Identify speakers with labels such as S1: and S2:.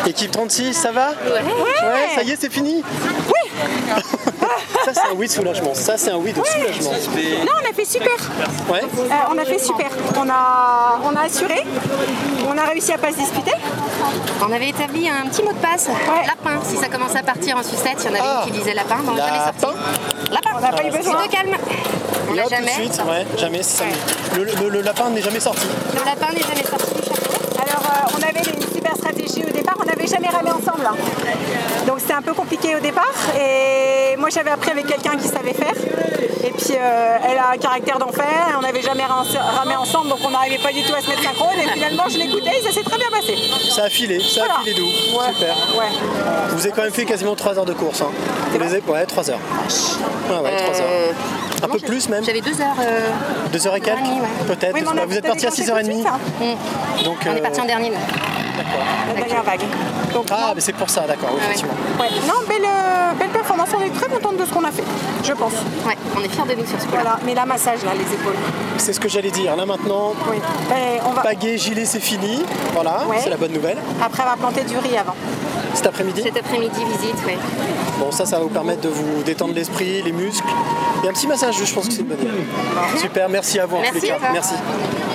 S1: Équipe 36, ça va?
S2: Ouais,
S1: ça y est, c'est fini?
S2: Oui.
S1: Ça, c'est un oui de soulagement. Ça, c'est un oui de soulagement.
S2: Non, on a fait super.
S1: Ouais.
S2: On a fait super. On a assuré. On a réussi à pas se disputer.
S3: On avait établi un petit mot de passe, lapin. Si ça commençait à partir en sucette, il y en avait une qui disait lapin, mais on n'a jamais sorti. Lapin.
S2: On n'a pas eu besoin.
S3: Plutôt calme. On
S1: Et
S3: n'a
S1: hop,
S3: jamais.
S1: tout de suite, jamais, c'est ça. Le lapin n'est jamais sorti.
S3: Le lapin n'est jamais sorti du chapeau.
S2: Alors, on avait une super stratégie au départ. On n'avait jamais ramé ensemble. Donc, c'était un peu compliqué au départ. Et moi, j'avais appris avec quelqu'un qui savait faire. Et puis, elle a un caractère d'enfer. On n'avait jamais ramé ensemble. Donc, on n'arrivait pas du tout à se mettre synchrone. Et finalement, je l'écoutais et ça s'est très bien passé.
S1: Ça a filé, a filé doux. Super.
S2: Ouais.
S1: Vous avez quand même fait quasiment 3 heures de course. Hein. Ouais, 3 heures. Ah ouais, 3 heures. Un peu plus même.
S3: J'avais 2 heures.
S1: 2 heures et quelques, peut-être.
S2: Oui,
S1: vous êtes parti à 6h30.
S3: Donc, on est parti en dernier.
S2: La dernière vague. Donc,
S1: mais c'est pour ça, d'accord, effectivement.
S2: Ouais. Non, belle performance. On est très contente de ce qu'on a fait, je pense.
S3: Ouais, on est fiers de nous sur ce point.
S2: Voilà, mais la massage, là, les épaules.
S1: C'est ce que j'allais dire. Là maintenant, pagaie, gilet, c'est fini. Voilà, c'est la bonne nouvelle.
S2: Après, on va planter du riz avant.
S1: Cet après-midi?
S3: Cet après-midi, visite, oui.
S1: Bon, ça va vous permettre de vous détendre l'esprit, les muscles. Et un petit massage, je pense que c'est une bonne idée. Super, merci à vous en tous les cas. Merci.